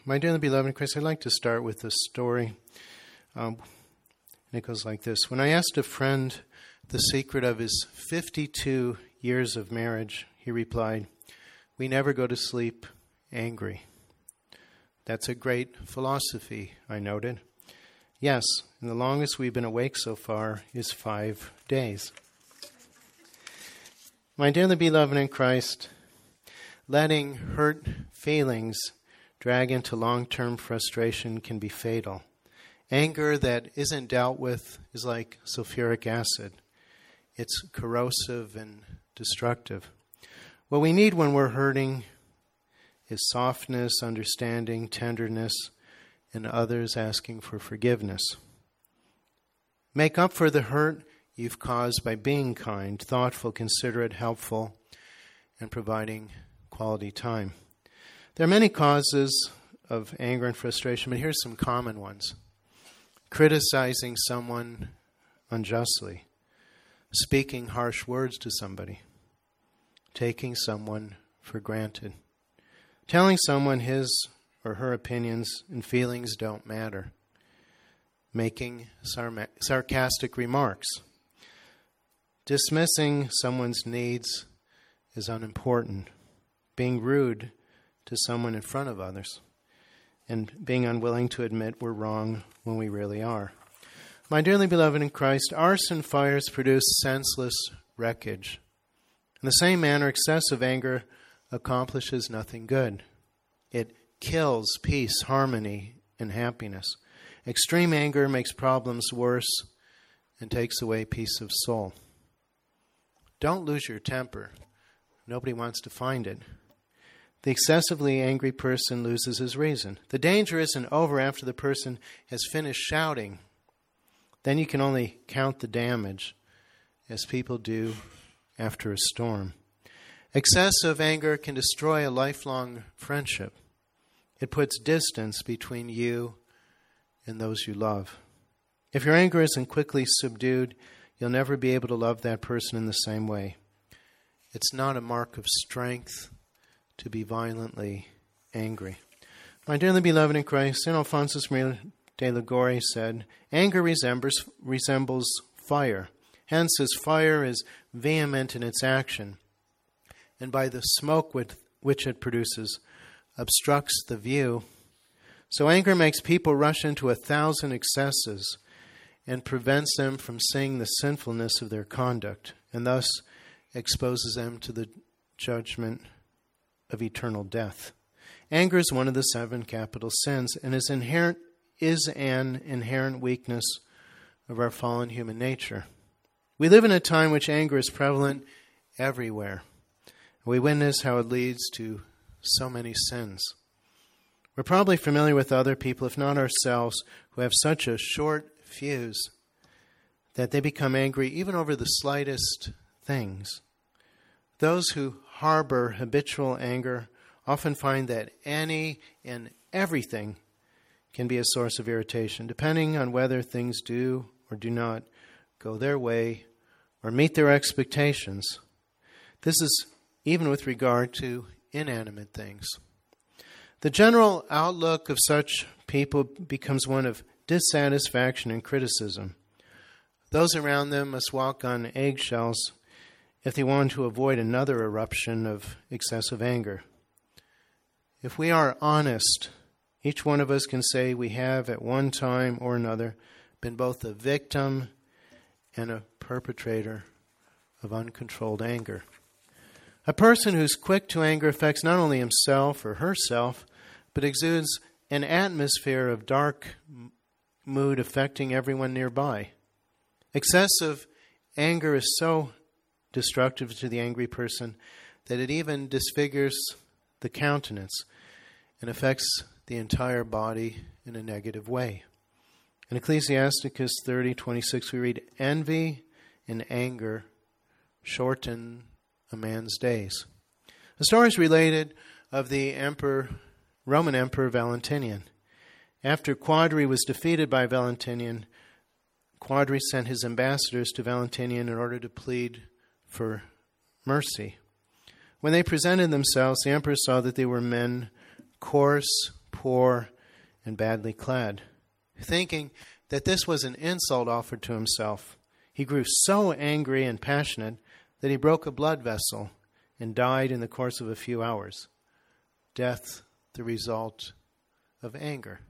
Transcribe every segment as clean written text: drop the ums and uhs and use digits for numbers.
My dearly beloved in Christ, I'd like to start with a story. And it goes like this. When I asked a friend the secret of his 52 years of marriage, he replied, "We never go to sleep angry." That's a great philosophy, I noted. Yes, and the longest we've been awake so far is 5 days. My dearly beloved in Christ, letting hurt feelings drag into long-term frustration can be fatal. Anger that isn't dealt with is like sulfuric acid. It's corrosive and destructive. What we need when we're hurting is softness, understanding, tenderness, and others asking for forgiveness. Make up for the hurt you've caused by being kind, thoughtful, considerate, helpful, and providing quality time. There are many causes of anger and frustration, but here's some common ones. Criticizing someone unjustly, speaking harsh words to somebody, taking someone for granted, telling someone his or her opinions and feelings don't matter, making sarcastic remarks, dismissing someone's needs as unimportant, being rude to someone in front of others, and being unwilling to admit we're wrong when we really are. My dearly beloved in Christ, arson fires produce senseless wreckage. In the same manner, excessive anger accomplishes nothing good. It kills peace, harmony, and happiness. Extreme anger makes problems worse and takes away peace of soul. Don't lose your temper. Nobody wants to find it. The excessively angry person loses his reason. The danger isn't over after the person has finished shouting. Then you can only count the damage, as people do after a storm. Excessive anger can destroy a lifelong friendship. It puts distance between you and those you love. If your anger isn't quickly subdued, you'll never be able to love that person in the same way. It's not a mark of strength to be violently angry. My dearly beloved in Christ, St. Alphonsus Maria de Liguori said, "Anger resembles fire. Hence, as fire is vehement in its action, and by the smoke which it produces, obstructs the view, so anger makes people rush into 1,000 excesses and prevents them from seeing the sinfulness of their conduct, and thus exposes them to the judgment of eternal death." Anger is one of the 7 capital sins and is an inherent weakness of our fallen human nature. We live in a time in which anger is prevalent everywhere. We witness how it leads to so many sins. We're probably familiar with other people, if not ourselves, who have such a short fuse that they become angry even over the slightest things. Those who harbor habitual anger often find that any and everything can be a source of irritation, depending on whether things do or do not go their way or meet their expectations. This is even with regard to inanimate things. The general outlook of such people becomes one of dissatisfaction and criticism. Those around them must walk on eggshells if they want to avoid another eruption of excessive anger. If we are honest, each one of us can say we have at one time or another been both a victim and a perpetrator of uncontrolled anger. A person who's quick to anger affects not only himself or herself, but exudes an atmosphere of dark mood affecting everyone nearby. Excessive anger is so destructive to the angry person that it even disfigures the countenance and affects the entire body in a negative way. In Ecclesiasticus 30:26 we read, "Envy and anger shorten a man's days." The story is related of the Roman Emperor Valentinian. After Quadri was defeated by Valentinian, Quadri sent his ambassadors to Valentinian in order to plead for mercy. When they presented themselves, the emperor saw that they were men coarse, poor and badly clad. Thinking that this was an insult offered to himself, he grew so angry and passionate that he broke a blood vessel and died in the course of a few hours. Death, the result of anger.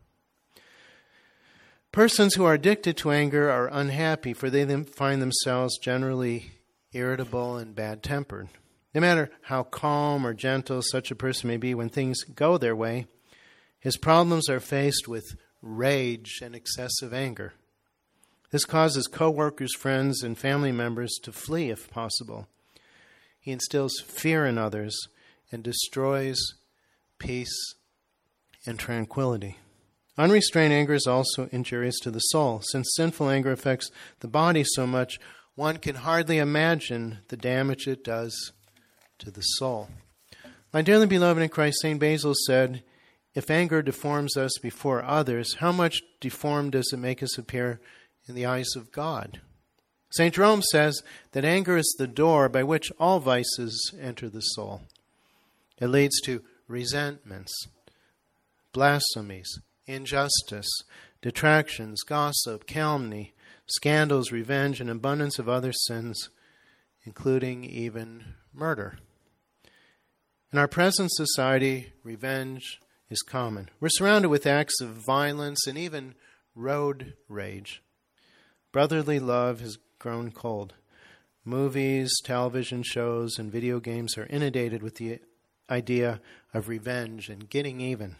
Persons who are addicted to anger are unhappy, for they find themselves generally irritable and bad-tempered. No matter how calm or gentle such a person may be when things go their way, his problems are faced with rage and excessive anger. This causes co-workers, friends, and family members to flee if possible. He instills fear in others and destroys peace and tranquility. Unrestrained anger is also injurious to the soul. Since sinful anger affects the body so much, one can hardly imagine the damage it does to the soul. My dearly beloved in Christ, St. Basil said, "If anger deforms us before others, how much deformed does it make us appear in the eyes of God?" St. Jerome says that anger is the door by which all vices enter the soul. It leads to resentments, blasphemies, injustice, detractions, gossip, calumny, scandals, revenge, and abundance of other sins, including even murder. In our present society, revenge is common. We're surrounded with acts of violence and even road rage. Brotherly love has grown cold. Movies, television shows, and video games are inundated with the idea of revenge and getting even.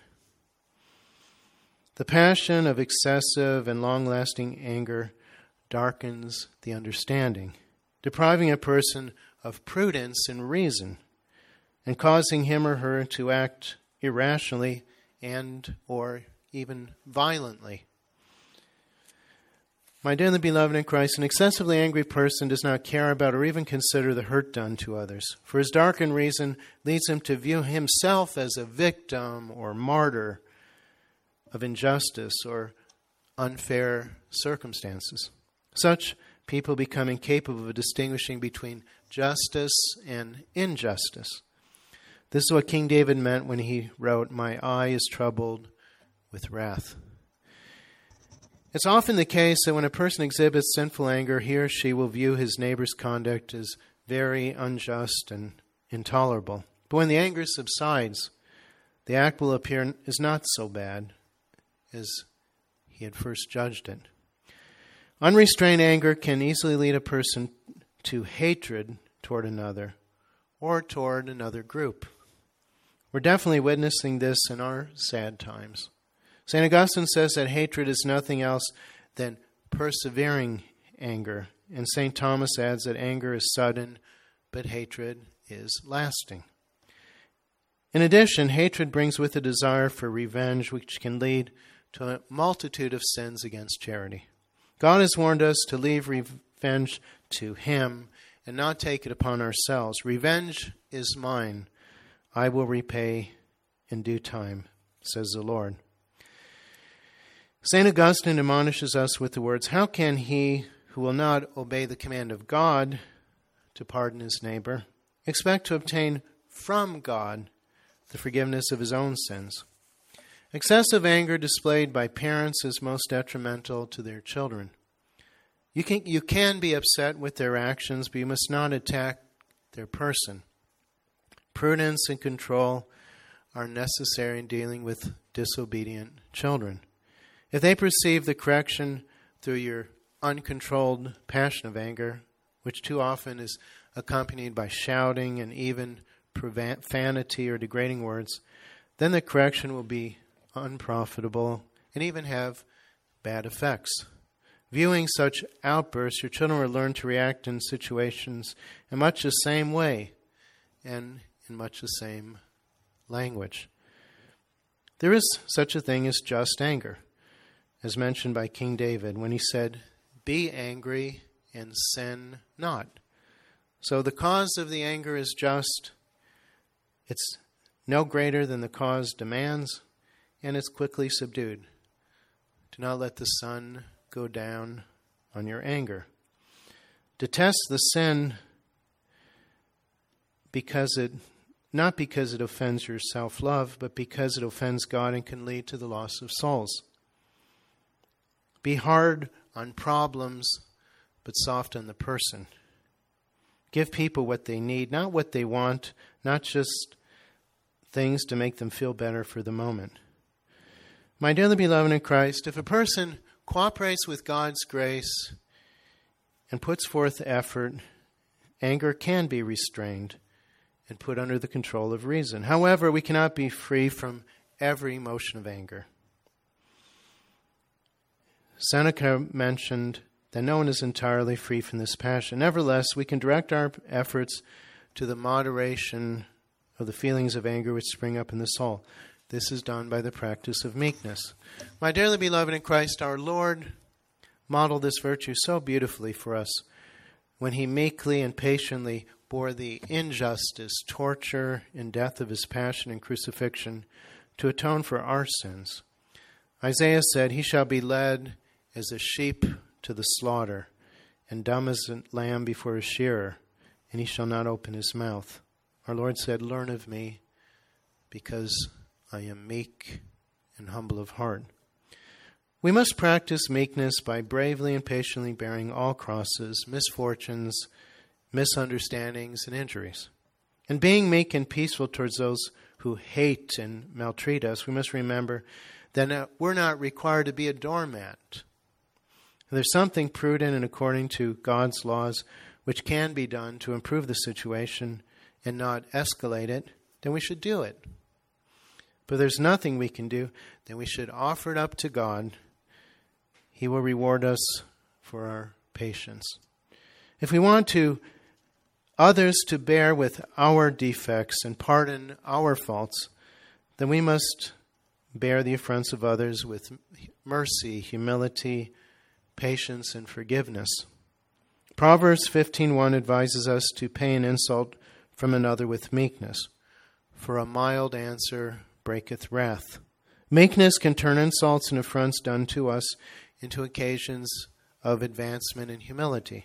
The passion of excessive and long-lasting anger darkens the understanding, depriving a person of prudence and reason, and causing him or her to act irrationally and or even violently. My dearly beloved in Christ, an excessively angry person does not care about or even consider the hurt done to others, for his darkened reason leads him to view himself as a victim or martyr of injustice or unfair circumstances. Such people become incapable of distinguishing between justice and injustice. This is what King David meant when he wrote, "My eye is troubled with wrath." It's often the case that when a person exhibits sinful anger, he or she will view his neighbor's conduct as very unjust and intolerable. But when the anger subsides, the act will appear as not so bad as he had first judged it. Unrestrained anger can easily lead a person to hatred toward another or toward another group. We're definitely witnessing this in our sad times. St. Augustine says that hatred is nothing else than persevering anger. And St. Thomas adds that anger is sudden, but hatred is lasting. In addition, hatred brings with it a desire for revenge, which can lead to a multitude of sins against charity. God has warned us to leave revenge to Him and not take it upon ourselves. "Revenge is mine. I will repay in due time," says the Lord. St. Augustine admonishes us with the words, "How can he who will not obey the command of God to pardon his neighbor expect to obtain from God the forgiveness of his own sins?" Excessive anger displayed by parents is most detrimental to their children. You can be upset with their actions, but you must not attack their person. Prudence and control are necessary in dealing with disobedient children. If they perceive the correction through your uncontrolled passion of anger, which too often is accompanied by shouting and even profanity or degrading words, then the correction will be unprofitable and even have bad effects. Viewing such outbursts, your children will learn to react in situations in much the same way and in much the same language. There is such a thing as just anger, as mentioned by King David when he said, "Be angry and sin not." So the cause of the anger is just. It's no greater than the cause demands, and it's quickly subdued. Do not let the sun go down on your anger. Detest the sin because it not because it offends your self-love, but because it offends God and can lead to the loss of souls. Be hard on problems, but soft on the person. Give people what they need, not what they want, not just things to make them feel better for the moment. My dearly beloved in Christ, if a person cooperates with God's grace and puts forth effort, anger can be restrained and put under the control of reason. However, we cannot be free from every emotion of anger. Seneca mentioned that no one is entirely free from this passion. Nevertheless, we can direct our efforts to the moderation of the feelings of anger which spring up in the soul. This is done by the practice of meekness. My dearly beloved in Christ, our Lord modeled this virtue so beautifully for us when he meekly and patiently bore the injustice, torture, and death of his passion and crucifixion to atone for our sins. Isaiah said, "He shall be led as a sheep to the slaughter, and dumb as a lamb before his shearer, and he shall not open his mouth." Our Lord said, "Learn of me, because I am meek and humble of heart." We must practice meekness by bravely and patiently bearing all crosses, misfortunes, misunderstandings, and injuries. And being meek and peaceful towards those who hate and maltreat us, we must remember that we're not required to be a doormat. If there's something prudent and according to God's laws which can be done to improve the situation and not escalate it, then we should do it. But if there's nothing we can do, then we should offer it up to God. He will reward us for our patience. If we want others to bear with our defects and pardon our faults, then we must bear the affronts of others with mercy, humility, patience, and forgiveness. Proverbs 15:1 advises us to pay an insult from another with meekness, for a mild answer breaketh wrath. Meekness can turn insults and affronts done to us into occasions of advancement and humility.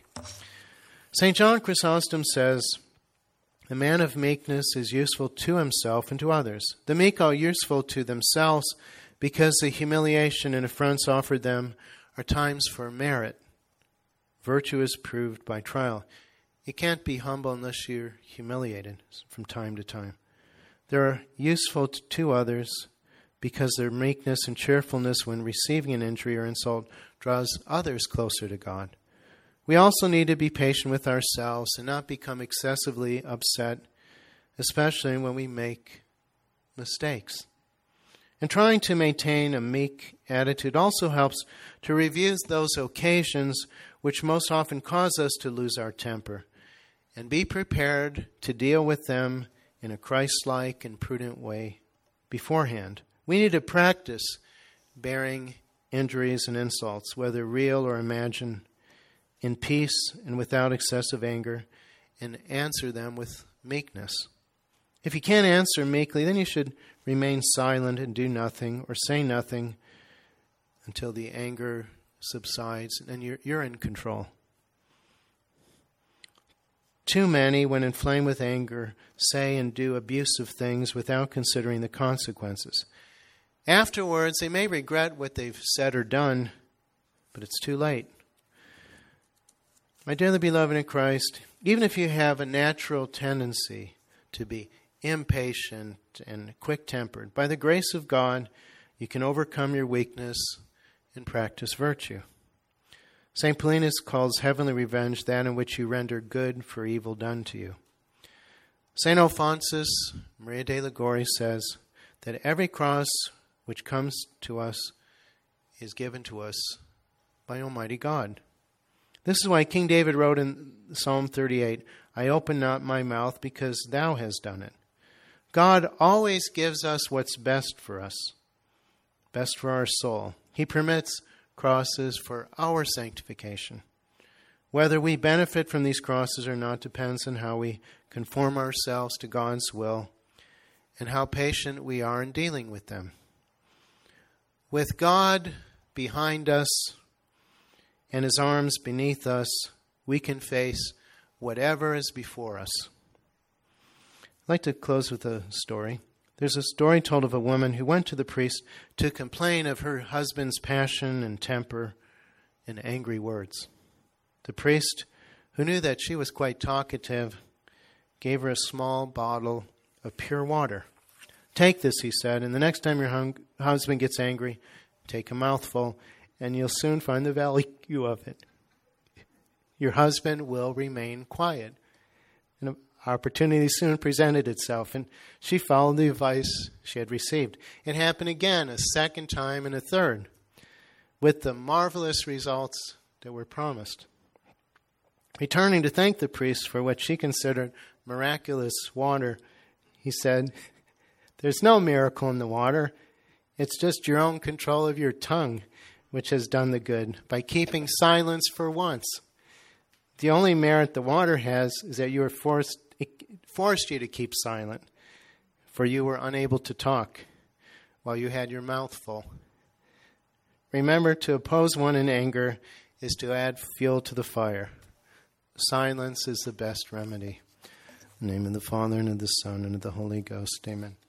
St. John Chrysostom says, "A man of meekness is useful to himself and to others. The meek are useful to themselves because the humiliation and affronts offered them are times for merit. Virtue is proved by trial." You can't be humble unless you're humiliated from time to time. They're useful to others because their meekness and cheerfulness when receiving an injury or insult draws others closer to God. We also need to be patient with ourselves and not become excessively upset, especially when we make mistakes. And trying to maintain a meek attitude also helps to review those occasions which most often cause us to lose our temper and be prepared to deal with them in a Christ-like and prudent way beforehand. We need to practice bearing injuries and insults, whether real or imagined, in peace and without excessive anger, and answer them with meekness. If you can't answer meekly, then you should remain silent and do nothing or say nothing until the anger subsides and you're in control. Too many, when inflamed with anger, say and do abusive things without considering the consequences. Afterwards, they may regret what they've said or done, but it's too late. My dearly beloved in Christ, even if you have a natural tendency to be impatient and quick-tempered, by the grace of God, you can overcome your weakness and practice virtue. St. Paulinus calls heavenly revenge that in which you render good for evil done to you. St. Alphonsus Maria de Liguori says that every cross which comes to us is given to us by Almighty God. This is why King David wrote in Psalm 38, "I open not my mouth because thou hast done it." God always gives us what's best for us, best for our soul. He permits crosses for our sanctification. Whether we benefit from these crosses or not depends on how we conform ourselves to God's will and how patient we are in dealing with them. With God behind us and His arms beneath us, we can face whatever is before us. I'd like to close with a story. There's a story told of a woman who went to the priest to complain of her husband's passion and temper and angry words. The priest, who knew that she was quite talkative, gave her a small bottle of pure water. Take this, he said, and the next time your husband gets angry, take a mouthful, and you'll soon find the value of it. Your husband will remain quiet. And an opportunity soon presented itself, and she followed the advice she had received. It happened again, a second time, and a third, with the marvelous results that were promised. Returning to thank the priest for what she considered miraculous water, he said, "There's no miracle in the water. It's just your own control of your tongue which has done the good by keeping silence for once. The only merit the water has is that it forced you to keep silent, for you were unable to talk while you had your mouth full. Remember, to oppose one in anger is to add fuel to the fire. Silence is the best remedy." In the name of the Father, and of the Son, and of the Holy Ghost. Amen.